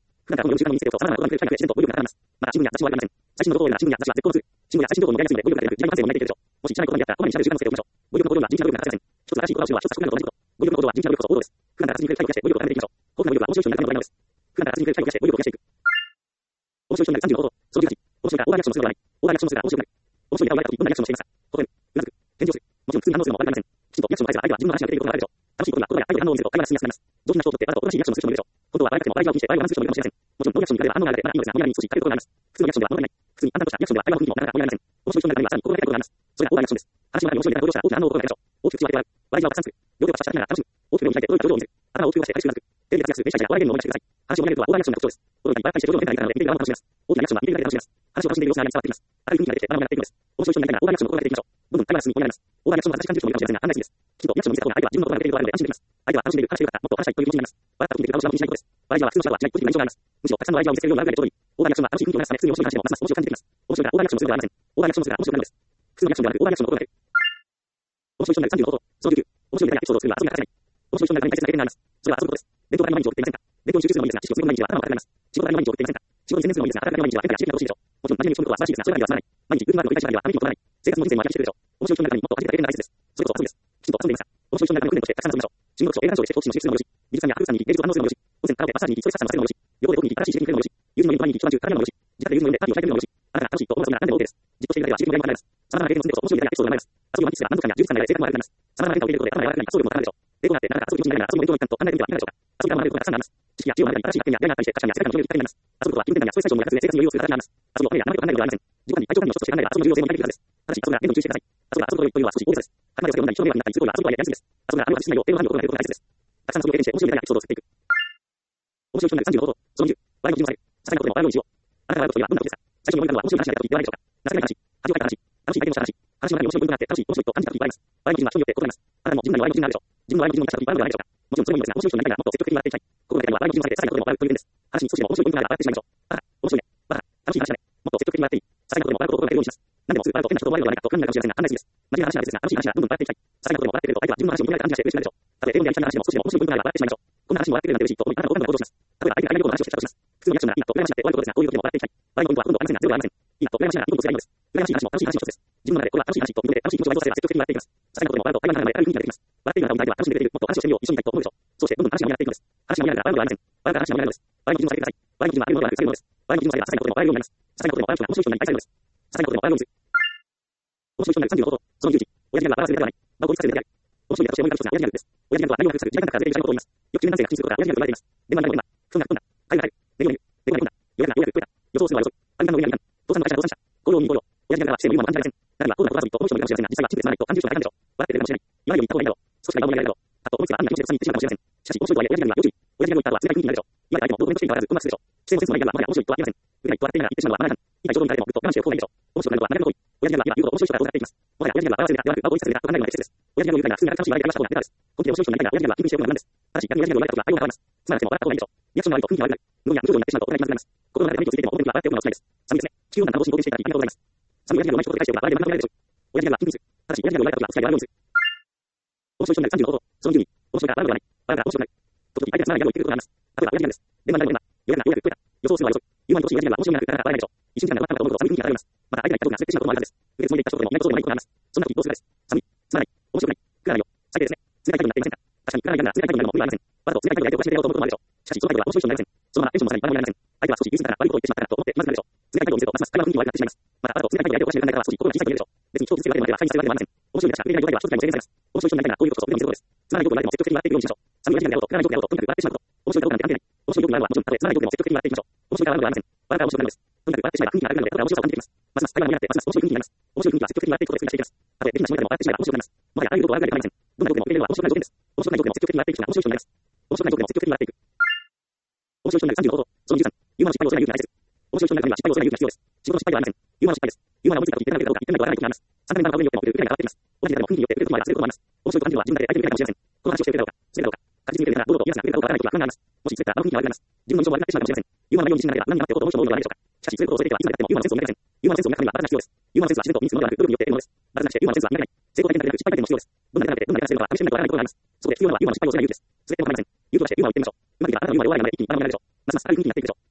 S1: こそ、さまざまなことが自然と語彙力が上がります。また、新聞や雑誌はありません。最新の情報や新聞や雑誌は絶好のツール。新聞や最新情報のメディアについて語彙力が出る時代の感性を磨いているでしょう。もし知らないことにあったら、こまめに調べる習慣をつけておきましょう。語彙力の向上は人気な語彙力が上がりません。一つ新しい言葉を知るは一つ作られること。語彙力の向上は人気な語彙力こそ王道です。普段から活字に触れる回を増やして語彙力を高めていきましょう。高度な語彙力は面白い人になるための土台なのです。普段から活字に触れる回を増やして語彙力を増やしていく。面白い人になるさんじゅうの方法。そのじゅうはち。面白いからオーバーリアクションのするのではない。オーバーリアクションのするから面白くなる。面白いネタをやるときどんなリアクションをしていますか。答える。うなずく。返事をする。もちろん普通に反応するのも悪くありません。きちんとリアクションを返せば相手は自分の話が出ていることがわかるでしょう。楽しいことは言葉や相手の反応を見せると会話が進みやすくなります。上品な人をとってわざとおとなしいリアクションをする人もいるでしょう。本当は笑いたくても笑いを気にして笑いを我慢する人もいるかもしれません。もちろんノーリアクションに比べれば反応があればまだいいのですが、無理やり少し変えることがあります。普通のリアクションでは物足りない。普通に淡々としたリアクションでは会話の雰囲気もなかなか盛り上がりません。面白い人になるためにはさらに心がけたいことがあります。それがオーバーリアクションです。話の中に面白いネタが登場したら大きな反応を心がけましょう。大きく口を開けて笑う。笑いをたくさん作る。両手をパシャパシャしながら楽しむ。大きく目を開いて驚いた表情を見せる。頭を大きく動かして激しくうなずく。テレビで活躍する電車やお笑い芸人の真似してください。話を盛り上げるとはオーバーリアクションが特徴です。驚いたり笑ったりして表情の変化がいいので見ている側も楽しめます。大きなリアクションは見ているだけで楽しめます。話を楽しんでいる様子が目に伝わってきます。明るい雰囲気が出て笑いを狙っていくのです。面白い人になりたいならオーバーリアクションを心がけていきましょう。どんどん会話が進み盛り上がります。オーバーリアクションは難しい感じる人もいるかもしれませんが案外すぎです。きちんとリアクションを見せた方が相手は自分のことができていると分かるので安心できます。相手は楽しんでいる話している方もっと話したいという気持ちになります。笑った時に出る顔をしなくていいことです。笑いは普通の人はしないポジティブな印象があります。むしろたくさんの笑いを見せつけるような笑いがちょうどいい。オーバーリアクションはある程度にオーバーリアクションが楽しい雰囲気を出すため普通に面白い話してもますます面白く感じてきます。面白いからオーバーリアクションをするのではありません。面白いからオーバーリアクションをするのではありません。オーバーリアクションするが面白くなるのです。普通のリアクションでは面白くなるのです。普通のリアクションではなくオーバーリアクションの心がける。面白い人になるさんじゅうの方法。そのじゅうきゅう。面白いネタやエピソードを作るのは遊びには欠かせない。面白い人になるために大切な経験があります。それは遊ぶことです。勉強のために毎日を送っていませんか。勉強に集中するのもいいですが、知識を積むのもいい日は頭を抱えます。仕事のために毎日を送っていませんか。仕事に専念するのもいいですが、働くために毎日は変化や刺激が欲しいでしょう。もちろん真面目に仕事は素晴らしいですが、それだけでは済まない。毎日ルーティンワークを繰り返しながらはため息を取らない。生活も人生も飽きてくるでしょう。面白い人になるためにもっと初めて経験が大切です。それこそ遊びです。きちんと遊んでいますか。面白い人になるために訓練としてたくさん遊びましょう。趣味の読書、映画鑑賞でセットをしの集中するのもよし、美術館や博物館に行き芸術を堪能するのもよし、温泉、カラオケ、マッサージに行きストレス発散させるのもよし、旅行で奥に行き新しい刺激に触れるのもよし、友人のいる場に行き一晩中絡むのもよし、自宅で友人の呼んでパーティーを開けるのもよし、あなたが楽しいと思う遊びなら何でも OK です。じっとしているだけでは刺激も得られます。様々な経験を積んでこそ面白いネタやエピソードが生まれます。遊びを満喫すれば満足感や充実感が得られ、生活も悪くなります。様々な変化を受けることで頭が柔らかくなり発想力も高まるでしょう。抵抗があってなんだか遊ぶ気持ちになるなら遊びの勉強の一環と考えてみてはいかがでしょうか。遊びが学べることがたくさんあります。知識や知恵を学んだり、新しい発見や出会いがあったりして、確かに世界の広げる機会になります。遊ぶことは気分転換やストレス解消も役立つ生活に余裕を作る形になります。遊びを考えや学べることはないのではありません。自己管理、体調管理の一つとして考えれば遊びの重要性も理解できるはずです。ただし遊ぶなら限度に注意してください。遊ぶが遊ぶことというのは少し大げさです。あくまでお酒を飲んだり人の迷惑になったりする行為は遊ぶとはいえやりすぎです。遊ぶならある程度知識内容、程度範囲を心がけることが大切です。たくさん遊びを経験して面白いネタやエピソードを作っていく。面白い人になるさんじゅうの方法。そのにじゅう。笑いの基準をされる。些細なことでも笑いを一応。あなたが笑うことといえばどんなことですか。最初に思い浮かんだのは面白い話が出た時ではないでしょうか。情けない話、恥をかいた話、楽しい体験をした話、話の中に面白い部分があって楽しい、面白いと感じた時があります。笑いの基準は人によって異なります。あなたも自分なりの笑いの基準があるでしょう。自分の笑いの基準を出した時に笑うのではないでしょうか。もちろんそれもいいのですが、面白い人になりたいならもっと積極的に笑っていきたい。心がければ笑いの基準をされて些細なことでも笑うという点です。話に少しでも面白いポイントがあれば笑ってしまいましょう。あら、面白いね。わら、楽しい話だね。もっと積極的に笑っていい。些細なことでも笑うことを心がけるようにします。何でもすぐ笑うと変な人と思われるのではないかと考えるかもしれませんが、案外すぎです。真面目な話なら別ですが、楽しい話はどんどん笑っていきたい。些細なことでも笑ってくれると相手は自分の話を盛り上げた感じがして嬉しくなるでしょう。たとえ英語でやりたい話でも少しでも面白いポイントがあれば笑ってしまいましょう。こんな話も笑ってくれるなんて嬉しいと思いあなたもどんどん行動します。例えば相手が海外旅行の話をしてきたとします。普通のリアクションならいいなと羨ましいなって終わることですが、こういうことでも笑っていきたい。笑いのポイントはほとんどありませんが、ゼロはありません。いいなと羨ましいならいいことすればいいのです。羨ましい話も楽しい話の一つです。自分の中でこれは楽しい話ということで楽しい気持ちを割り出せば積極的に笑っていきます。些細なことでも笑うと会話の中で明るい雰囲気ができます。笑っている中で相手は楽しんでくれている。もっと話をしてみよう、一緒にいたいと思うでしょう。そうしてどんどん話が盛り上がっていくのです。話が盛り上がるから笑うのではありません。笑うから話が盛り上がるのです。笑いの基準を下げてください。笑いの基準はあるものではなく下げるものです。笑いの基準を下げれば些細なことでも笑えるようになります。些細なことでも笑う人が面白い人になり愛されるのです。些細なことでも笑うようにする。面白い人になるさんじゅうの方法。そのじゅういち。親父ギャグは笑わせるネタではない。場を効率化するネタである。面白いネタとして思い浮かぶ一つが親父ギャグです。親父ギャグは内容を隠す時間がかかる時代感覚を言います。よく中年男性が口にすることが親父ギャグと言われています。電話になるの今、ふんがふんだ、はいが入る、ネギを見る、ネギを見る、ようやくようやく、予想するのは予想。アメリカの上にある。父さんの会社の父さん社。雇用に雇用。親父ギャグはしても言うまま感じられません。何は高度な心遊びと面白いかもしれませんが、実際は真実で済まないと感じる人がいたんでしょう。笑ってくれるかもしれない。今より言った方がいいだろう。少しが今もやりだろう。あと思いつがあんなに面白いことに言ってしまうかもしれません。しかし面白いとはいえ親父ギャグは要注意。親父ギャグを言った後は冷たい雰囲気になるでしょう。今で相手もどこでもしているとはらずうまくするでしょう。姿勢もセンスもないギャグはまだ面白いとは言いません。売れないと笑っていながら言ってしまうのはまだなん。今ちょうどに誰もぐっと我慢しておく方がいいでしょう。面白くなるのは長めの行為。親父ギャグは言うほど面白い人が遠ざかっていきます。もはや親父ギャグは笑わせるネタではなく場を効率化するネタと考えるのが適切です。親父ギャグを言うから普通に楽しい笑い方をした方がネタです。本気で面白い人になりたいなら親父ギャグは緊急しておくのが無難です。ただし逆に親父ギャグを言われた時は対応が変わります。つまらなくても笑った方がいいでしょう。リアクションが悪いと雰囲気が悪くなり、無論や無情になってしまうと笑いまずくなります。心の中で何を続けても表向きは笑っておくのがおすすめです。さんですね。地球温暖化防止に貢献していただきありがとうございます。さん親父ギャグをうまいことで返しておけば笑いで学べないでしょう。親父ギャグは緊急する。ただし親父ギャグを言われた時はお付き合いで笑うようにする。面白い人になるさんじゅうの方法。そのじゅうに。面白いから笑うのではない。笑うから面白くなる。時々相手がつまらないギャグを言ってくることがあります。例えば親父ギャグです。電話になるの今、ようやくようやく、予想するのは予想。言うまいとし親父ギャグは面白いなくならなかったら笑えないでしょう。一瞬時間が終わったのかと思うと寒い雰囲気が漂います。また相手が言ったことが滑ってしまうこともあるはずです。受けつもりで言った一言でも意外とそうでもないことがあります。そんな時どうするかです。寒い、つまらない、面白くない、くだらないよ。最低ですね。冷たい態度になっていませんか。確かにくだらないギャグなら冷たい態度になるのも無理はありません。わざと冷たい態度で相手を教えてやろうと思うこともあるでしょう。しかしその態度は面白い人になりません。そのままテンションもさらに場もやられません。相手は少し優先から悪いことを言ってしまったなと思ってまずくなるでしょう。冷たい態度を見せるとますます会話の雰囲気が悪くなってしまいます。またわざと冷たい態度で相手を教える考え方は少し心が小さく見えるでしょう。別に人を傷つけるわけではない。会議するわけではありません。面白いネタしか触れない状態では一つくらいも制限されます。面白い人になりたいならこういうことこそ腕を見せることです。つまらないことを言われても積極的に笑っていくようにしましょう。寒い親父ギャグやろうと、くだらないことやろうと、とにかく笑ってしまうこと。面白いかどうかなんて関係ない。面白いことになるのはもちろん、たとえつまらないことでも積極的に笑っていきましょう。面白いから笑うのではありません。笑うから面白くなるのです。とにかく笑ってしまえば雰囲気が上がるので、後から面白さを感じてきます。ますます会話が盛り上がって、ますます面白い雰囲気になります。面白い雰囲気は積極的に笑っていくことで作り出していきます。たとえできなしまいでも笑ってしまえば面白くなります。もはやああいうことを笑うだけではありません。どんなことでも受け入れるのは面白くない条件です。面白くない条件でも積極的に笑っていく人が面白い人になります。面白くない条件でも積極的に笑っていく。面白い人になるさんじゅうの方法。そのじゅうさん。言うまの失敗を恐れない勇気が大切。面白い人になるためには失敗を恐れない勇気が必要です。仕事の失敗ではありません。言うまの失敗です。言うまの思いついたこと言ってないかどうか言ってないかわからないことがあります。さんかげんかんの顔によっても売れる売れないが変わってきます。同じネタでも雰囲気によって売れることもあれば売れることもあります。面白いと感じるのは自分だけ相手に売れるかもしれません。この話をして売れるかどうか、売れるかどうか。確実に売れるなら堂々と言いますが売れるかどうかわからないことが不安があります。もし売れたらあの雰囲気が悪くなります。自分の印象も悪くなってしまうかもしれません。言うまの内容に自信があれば何になってもこうと思う人も多いのではないでしょうか。しかし売れることを恐れてはいつまでやっても言うまのセンスを磨けません。言うまのセンスを磨くためにはバカが必要です。言うまのセンスは自然と身につくものではなく努力によって得るものです。バカなくして言うまのセンスは磨けない。成功体験だけでなく失敗体験も必要です。どんなネタなのでどんなネタが成るのか試してみないとわからないことがあります。そこで必要なのは言うまの失敗を恐れない勇気です。それってわかりません。言うとはして言うまを言ってみましょう。うまくいけばあなたの言うまの弱いまで一気に学びになるでしょう。ますます明るい雰囲気になっていくでしょう。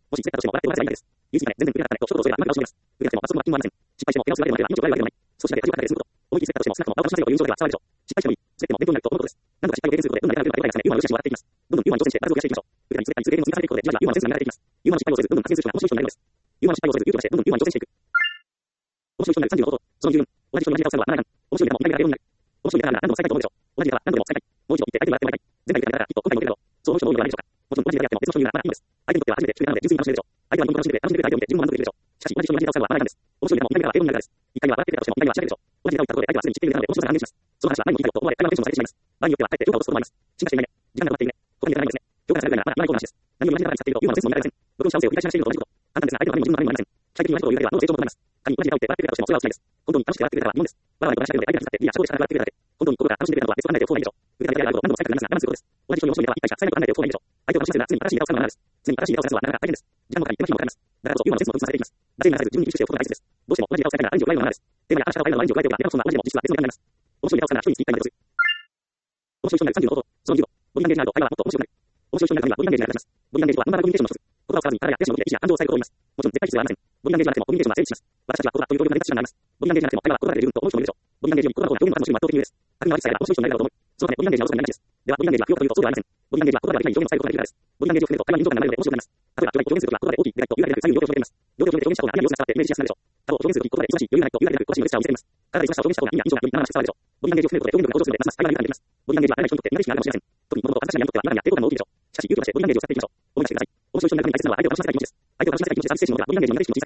S1: もし、絶対としても、笑って終わらせないです。言い過ぎたね、全然売れなかったね、と、一言添えば、うまく直します。売れなくても、あそこは金もありません。失敗しても、笑わせられるまでは、命を奪われるまではない。少しだけ恥をかいてすること。思い切り絶対としても、少なくとも、私のという友情では伝わるでしょう。失敗してもいい。絶対も勉強になると思うことです。何度か失敗を経験することで、運が出たら出たらですね、ユーモアの良し悪化していきます。どんどんユーモアに挑戦して、バランスを増やしていきましょう。売れたり、ずれたり、ずれの積み重ねていくことで、じわじわユーモアのセンスが磨かれていきます。ユーモアの失敗をせず、どんどん発展する人が面白い人になるのです。ユーモアの失敗をせず、勇気を出して、どんどんユーモアに挑戦していく。面白い人になるさんじゅうのこと。そのじゅうよん、同じ人に同じネタを使うのはならない。面白いネタもいきなりやれるようになる。面白いネタなら何度も使いたいと思うでしょう。同じネタは何度も使いたい。もう一度言って相手に笑ってもらいたい。前回言ったネタならきっと今回も出るだろう。そう思う人も多いのではないでしょうか。もちろん同じネタやっても別の人に言うならまだいいんです。相手にとっては初めて聞くネタなので純粋に楽しめるでしょう。相手は日本語楽しんでくれ、楽しんでくれる相手を見て自分も満足できるでしょう。しかし同じ人の同じネタを使うのはまだいいんです。面白いネタもいきなりは英語になるからです。一回は笑ってくれたとしても二回はしないでしょう。同じネタを言ったことで相手はすでに知っているネタなので面白さが半減します。その話は何も聞いたよと思われ、会話のテンションも下げてしまいます。場合によってはかえって評価を落とすこともあります。進化していないね。時間がかかっているね。他にネタないですね。評価されるならまだ今の話です。何も同じネタに使っているとユーモアのセンスも磨かれません。録音した音声を繰り返し話しているのと同じこと。簡単ですが相手のためにも自分のためにもなりません。機械的に同じことを言うだけは脳の成長も止まります。仮に同じネタを言って笑ってくれたとしてもそれは落ちないです。本当に楽しくて笑ってくれたら日本です。笑わないと話し合うので相手が使っていや社交でしか笑ってくれただけ。本当に心が楽しんでくれたのは別と考えておく方がいいでしょう。売れたネタやること何度も使いたくなりますが我慢することです。同じ人に面白いネタは一回しか使えないと考えておく方がいいでしょう。相手を楽しませるなら常に新しいネタを使うのはならです。常に新しいネタを探すのはなかなか大変です。時間もかかり手間暇もかかります。だからこそユーモアのセンスも分散されていきます。惰性にならさず自分に集中しておくことが大切です。どうしても同じネタを使いたいならアレンジを加えるのはならです。テーマや話し方を変えるのはアレンジを加えておくが、ネタのそんな同じでも実は別のネタになります。面白いネタを使うなら一人につき一回のネタです。面白い人になるさんじゅうのこと。そのじゅうご、ボディランゲージがあると会話はもっと面白くなる。面白い人になるためにはボディランゲージがあります。ボディランゲージとはノンバーバルコミュニケーションの一つ。言葉を使わずに体や手足の動きで意思や感情を伝えることを言います。もちろん絶対必要はありません。ボディランゲージがなくてもコミュニケーションは成立します。私たちは言葉という表現が成立しなります。ボディランゲージがなくても会話は言葉だけで十分と思う人もいるでしょう。ボディランゲージに言葉の方が表現の数も圧倒的に有です。あるのは実際が面白い人になるだろうと思う。そのためボディランゲージはおろそかになりがちです。ではボディランゲージは不要かというとそうではありません。ボディランゲージは言葉ではできない表現を伝えることができるからです。ボディランゲージを含めると会話に臨場感が生まれるので面白くなります。例えば、表現することが言葉で大きい、でかいと言うだけで左右両手を表現ます。両手を表現した方が相手の様子が伝わってイメージしやすくなるでしょう。他を表現するとき言葉で忙しい、余裕がないと言うだけで詳しいのでしたを見せます。体で忙しさを表現した方が意味や印象がより生々しく伝わるでしょう。ボディランゲージを含めることで表現力が向上するのでますます会話に豊かになります。ボディランゲージは慣れない人にとって苦手意識があるかもしれません。特に子供とか私たちにとっては今にや抵抗感も大きいでしょう。しかし勇気を出してボディランゲージを使っていきましょう。思い出してください。面白い人になるために大切なのは相手を楽しませたい気持ちです。相手を楽しませたい気持ちで賛成しているのではボディランゲージになる意識も小さくなります。ボディランゲージは死とは違い、愛とするものです。誰や経験であり、体の重要です。誰や経験であり、体の重要であり、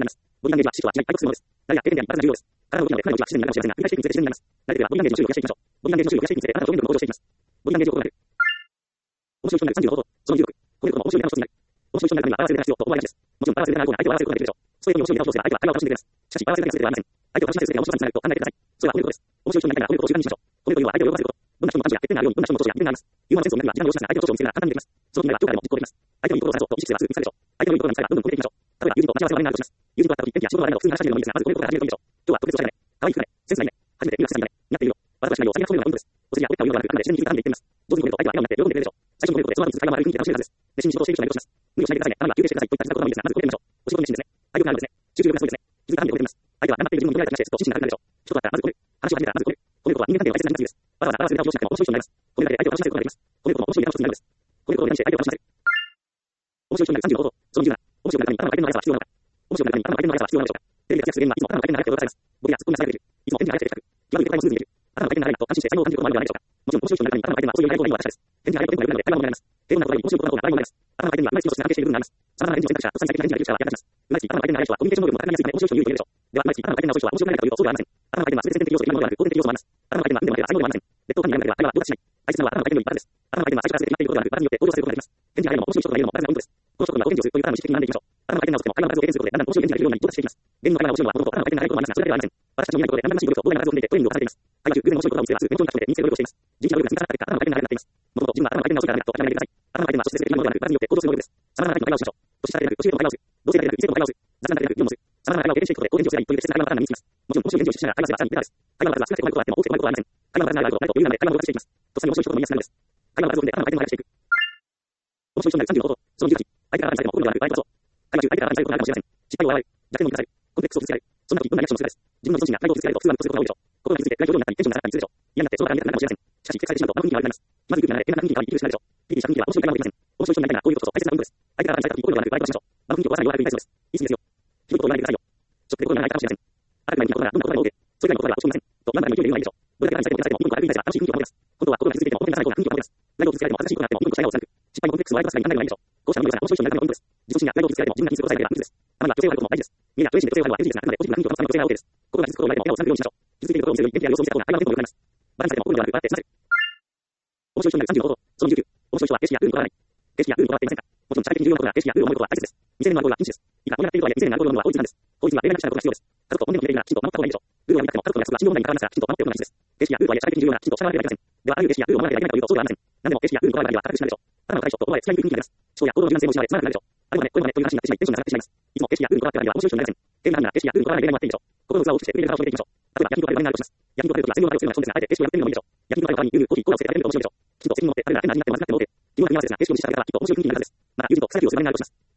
S1: 体の力が違い、愛とは自然になります。何回していくにつれ自然になります。慣れていればボディランゲージの重力がしていくにつれ体の表現力も向上していきます。慣れていればボディランゲージの重力がしていきましょう。ボディランゲージの重力がしていくにつれ体の表現力も向上していきます。ボディランゲージを行う。面白い人になるさんじゅうのこと。そのじゅうろく、これこそ面白いネタの一つになる。面白い人になるためには笑わせるネタが必要と思われがちです。もちろん笑わせるネタがあると相手を笑わせることができるでしょう。ストレートに面白いネタを披露すれば相手は会話を楽しんでくれます。しかし笑わせるネタが全てではありません。相手を楽しませる全てが面白さにつながると考えてください。それは褒めることです。面白い人になりたいなら褒めることを習慣にしましょう。褒めるというのは相手を喜ばせること。どんな人も感情や欠点があるようにどんな人も長所や利点があります。ユーモアのセンスを磨くには時間を要しますが相手の長所を見せるのは簡単にできます。その気になればどこかでも実行できます。相手のいいところを探そうと意識すればすぐ見つかるでしょう。相手のいいところが見つかればどんどん褒めていきましょう。例えば友人と待ち合わせの場面があるとします。友人と会った時天気や仕事の場面など普通に話し始めるのもいいですが、まず褒めることから始めるといいでしょう。今日は特別おしゃれだね。可愛い服だね。センスがいいね。初めて見るセンスがいいね。なっているよ。わざとしないよう最悪褒めるのがポイントです。お尻やほっぺたを言うのがなく、あくまで自然に気づいた範囲で言ってみます。上手に褒めると相手は笑顔になって喜んでくれるでしょう。最初に褒めることでその後に続く会話もある雰囲気で楽しめるはずです。熱心に仕事をしている人になりとします。無理をしないでくださいね。たまには休憩してくださいといった自宅こともいいですが、まず褒めてみましょう。お仕事熱心ですね。愛欲があるんですね。集中力がすごいですね。気づいた範囲で褒めてみます。相手は頑張っている自分の褒められた気がしてずっと真摯になるからでしょう。人だったらまず褒める。話を始めたらまず褒める。褒めることは人間関係の大切な二つです。わざわざ笑わせるネタを披露しなくても面白い人になります。褒めるだけで相手を楽しませることができます。褒めることも面白いネタの一つになるんです。褒めることを連して相手を楽しませる。面白い人になるさんじゅうのこと。そのじゅうなな、面白くなるために頭の相手の速さは必要なのか。面白くなるために頭の相手の速さは必要なのでしょうか。テレビで活躍する芸人はいつも頭の回転が速く動かされます。ボケやツッコミが最悪できる。いつも返事が早くて的確。際どい展開もスムーズにできる。頭の回転が速いなと安心して才能を感じることもあるのではないでしょうか。もちろん面白い人になるために頭の回転が遅いより速い方がいいのは確かです。返事が早くてテンポが良くなるので会話も盛り上がります。低温な言葉に面白い言葉の方が笑いも生まれます。頭の回転にはうまいスキルとして関係している部分があります。様々な返事を選択した独裁的な返事ができる力は役立ちます。うまいスキ頭の回転が速い人はコミュニケーション能力も高めやすいので面白い人に有利に言えるでしょう。ではうまいスキ頭の回転が遅い人は面白くないかというとそうではありません。頭の回転は全て先天的要素以外のものではなく後天的要素もあります。頭の回転は運でもなければ才能でもありません。劣等感に病まれては会話は上達しない。大切なのは頭の回転の一発です。頭の回転は最初から全て決まっていることではなく、場によって向上させることができます。返事が速いのも面白い人と言えるのも大事なポイントです。この職務はお返事をするというただの意識的に学んでいきましょう。頭の回転が遅くても会話の数を経験することでだんだん面白い返事ができるように上達していきます。芸人の会話が面白いのはもともと頭の回転が速いこともありますが、それだけではありません。私たちの見ないことでだんだんらしい努力と膨大な数を踏んでいてトレーニングを重ねています。会話中、偶然の面白い言葉を見つければすぐ勉強に立つので身につける努力をしています。人事の努力が積み重なった結果、頭の回転が速くなっています。もともと自分は頭の回転が遅いからだめだと諦めないでください。頭の回転は直接的なものではなく、場によって行動する能力です。様々な会話をしましょう。年下でなく、年上と会話をする。同性だけでなく、異性と会話をする。雑談だけでなく、議論もする。様々な会話を経験していくことで、好返事をすればいいという適切な会話パターンが身につきます。もちろん、面白い返事をしながら会話すればさらにベターです。会話の数は少なくてもあっても多くてもあってもありません。会話の数があるとないと余裕なので会話を上達していきます。とっさに面白い人とも言いやすくなるんです。会話の数を踏んで頭の回転を速くしていく。面白い人になるさんじゅうのこと。そのじゅういち、相手が頭にされても怒るのではなく、相手こそ。会話中、相手が頭にされることがあるかもしれません。失敗を笑う。弱点を言いなさい。コンテクストをぶつけられる。そんな時、どんなリアクションをするかです。自分の自尊心がプライドをぶつけられると普通は無とすることが多いでしょう。心が傷ついてプライドになったり、テンションが下がったりするでしょう。嫌になってその場から見たくなるかもしれません。しかし、結果でしまうと、まず雰囲気が悪くなります。まず空気が流れ、変な雰囲気が悪い、苦しくなるでしょう。ピリピリした雰囲気は面白い会話をできません。面白い人になりたいならこういうことこそ大切なポイントです。相手が頭にされた時、怒るのではなく、相手としましょう。場の雰囲気を壊さないような役に立つのです。言い過ぎですよ。ひどいことを言わないでくださいよ。ちょっと心がないかもしれません。あなたが今言うことならどんな言葉でも OK。それ以外の言葉では落ち込みません。と、何度も言う理由がないでしょう。どれだけ頭にされてもいいことが悪いみたいですが、楽しい雰囲気を持てます。本当は心が傷ついても心がない方が雰囲気を持てます。プライドをぶつけられても恥ずかしいことがあってもニコニコした笑顔を貫く。失敗のコンテクストを相手が使いに考えるのがいいでしょう。こうしたのが面白い人になるためのポイントです。自尊心がプライドをぶつけられても自分が傷つくことさえ言えば無理です。たまには女性を張ることも大事です。みんな女性で女性を張るのは エヌジー ですが、あくまでポジティブな雰囲気を保つための女性が OK です。心が傷つくことを言われても笑顔を貫くようにしましょう。傷ついていることを見せるように元気な様子を見せた方が会話のテンポも良くなります。バカにされても怒るのではなく、笑って済ませる。面白い人になるさんじゅうのこと。そのじゅうきゅう、面白い人は景色やルールにこだわらない。景色やルールにこだわっていませんか。もちろん社会的に重要なことが景色やルールを守ることが大切です。未成年のアルコールは禁止です。いいか、こうなっているとはいえ未成年のアルコールを飲むのは法律違反です。法律には例外なくしないことが必要です。家族と本音の決めがきちんと守った方がいいでしょう。ルールを破っても家族の約束は信用問題に関わりますが、きちんと守っておくのが大事です。景色やルールとはいえ社会的に重要なきちんと従わなければいけません。では、ある景色やルールを守らなければいけないかというとそうではありません。何でも景色やルールにこだわる場合は堅くしないでしょう。ただの対処と思われ使いにくい雰囲気になります。思考や行動の柔軟性も失われつまらなくなるでしょう。あるいはね、これまでという話になってしまい、テンションが下がってしまいます。いつも景色やルールにこだわっては面白い人になりません。テーマなら景色やルールにこだわらない例外もあっていいでしょう。心の器を大きくして上にネタを広げていきましょう。例えば、焼き肉を食べる場合になるとします。焼き肉を食べるときは専用の場を作るのがそうですが、あえて景色をやってみるのもいいでしょう。焼き肉を食べる場合に牛乳、コーヒー、コーラをつけて食べるのも面白いでしょう。きちんと責任を持って食べるなら変な味になってもまずくなっても OK。気分が組み合わせですが、景色を見せた方がきっと面白い雰囲気になるはずです。また、友人と草木をする場になるとします。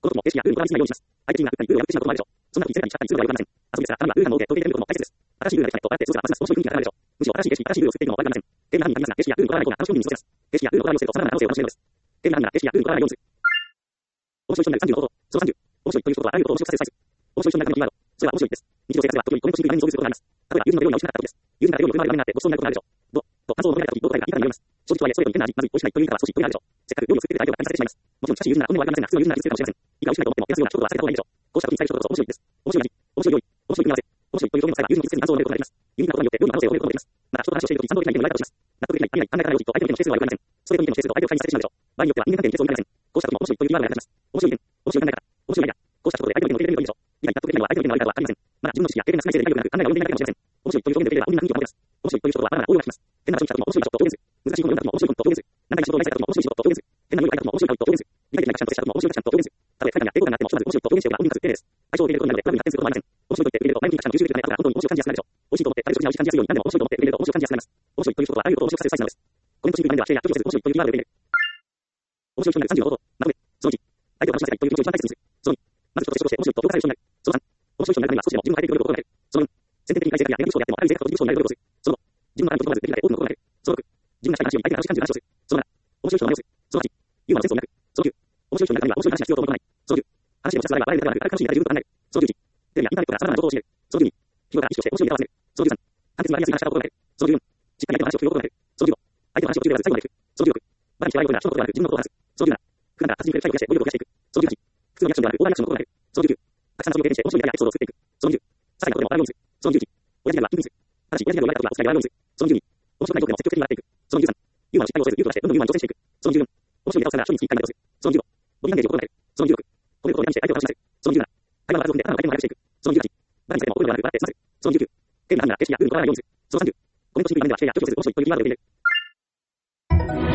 S1: この時も、形式やルールを管理しないようにします。相手チームが打ったり、ルールを破ってしまうこともあるでしょう。そんな時、全体にしたったりするのはよくありません。遊びですら、あるいはルールなどで取り入れることも大切です。新しいルールが来たねと、あえてそうすればますます面白い雰囲気が現れるでしょう。むしろ新しい形式、新しいルールを作っているのも悪くありません。ゲームラーニングが皆さん、形式やルールを取らないような楽しみに見過ごせます。形式やルールを取らないようにすると、様々な可能性を楽しめるのです。ゲームラーニングが形式やルールを取らないようにする。面白い人になるさんじゅうのこと。そのさんじゅう。面白いということは、あらゆることを面白くさせるサイズ。面白い人になるためのキーワード。それは面白いです。日常生活では特にコメントしにくい場面に遭遇することがあります。例えば、友人の料理が美味しくなかった時です。友人が料理を振る舞う場面があってごちそうになることがあるでしょう。ど、と感想を述べられた時、どう答えが言い方によります。正直とはいえ、それと似てんな味、まずい、美味しくないという言い方は少し問題あるでしょう。せっかく料理を作っている相手をが感じさせてしまいます。もちろん親しい友人なら本音はありませんが、普通の友人なら見つけるかもしれません。いくら美味しくないと思っても、安いような一言は避けた方がいいでしょう。こうした時に最初こそ面白いです。面白い味、面白い料理、面白い組み合わせ、面白いという表現を使えば友人の一節に感想を述べることができます。ユニークなことによって料理の可能性を述べることができます。また、人と話をしている時、賛同できない意見のない方とします。納得できない、ありえない、考え方やロジックと相手の意見の否定するのはよくありません。それと意見の否定すると相手を不快にさせてしまうでしょう。場合によっては人間関係に決を生みかねません。こうした時も面白いというキーワードが役立ちます。面白い意見、面白い考え方、面白いアイデア。こうしたことで相手の意見を受け入れるといいでしょう。理解納得できないのは相手の意見のあり方はありません。また、自分の知識や経験が少ないせいで理解力がなく、考えが及んでいないだけかもしれません。面白いという表現で受け入れれば本人がいいと思います。面白いという人とはバナナ応用がします。変な場所に来た時も面白い場所と表現する。難しい本を読んだ時も面白い本と表現する。何かに仕事を依頼された時も面白い仕事と表現する。変な匂いが嗅いだ時も面白い香りと表現する。理解できない価値観とした時も面白い価値観と表現する。たとえ快感や抵抗感があっても、ひとまず面白いと表現しておけば本人がず丁寧です。相性を受け入れることになるので、クラブに発展することもありません。面白いと言って受け入れると前向きに価値観の吸収力がない後から本当に面白く感じやすくなるでしょう。美味しいと思って誰食事が美味しく感じやすいように何でも面白いと思って受け入れると面白く感じやすくなります。面白いということはあらゆることを面白くさせるサイズなのです。コメントしにくい場面では否定や拒否をせず面白いというキーワードで受け入れる。面白い人になるさんじゅうのこと。まとめ。そのいち。相手を楽しませたいという気持ちを一番大切にする。そのに。まず人と接触して面白いと評価される人になる。そのさん。面白い人になるためには少しでも自分を変えていく努力を心がける。そのよん。先天的に改正やネガティブ思考であってもある意味性格と自己主張になる努力をする。そのご。自分のあることをまずできるだけ多くのことを考える。そのろく。自分がしたい話を相手が楽しく感じる話をする。そのなな。面白い人の真似をする。そのはち。ユーモアのセンスを磨く。そのきゅう。面白い人になるためには面白い話が必要と思い込まない。そのじゅう。話のお知らせがあれば笑えるだけではなく、楽しみになれる十分と考える。そのじゅういち。テレビやインターネットから様々な情報を仕入れる。そのじゅうに。日頃から意識をして面白いネタを集める。そのじゅうさん。簡潔に割りやすい話し方を心がける。そのじゅうよん。しっかり相手の話を聞くことができる。そのじゅうご。相手の話を途中で割らず最後まで聞く。そのじゅうろく。場面に人は言うことが人のことではなく自分のことを話す。そのじゅうなな。普段から発人に触れる機会を増やして語彙力を増やしていく。そのじゅうはち。普通のリアクションではなくオーバーリアクションの心がける。そのじゅうきゅう。たくさんの話を経験して面白いネタやエピソードを作っていく。そのにじゅう。些細なことでも笑うようにする。そのにじゅういち。親父ギャグは緊急にする。ただし親父ギャグを言われた時はお使いで笑うようにする。そのにじゅうに。面白くないトークでも積極的に笑っていく。そのにじゅうさん。ユーモアの失敗を恐れず勇気を出してどんどんユーモアに挑戦していく。そのにじゅうよん。面白いネタをしたら書につき一回までとする。そのにじゅうご。ボディランゲージを心がける。そのにじゅうろく。褒めることで相手を楽しませる。そのにじゅうなな。会話の数を踏んで頭の回転を速くしていく。そのにじゅうはち。場面にしても声を上げて笑って済ませる。そのにじゅうきゅう。ゲームのランナー形式やルールを取らないようにする。そのさんじゅう。コメントしにくい場面では否定や拒否をせず面白いというキーワードを入れる。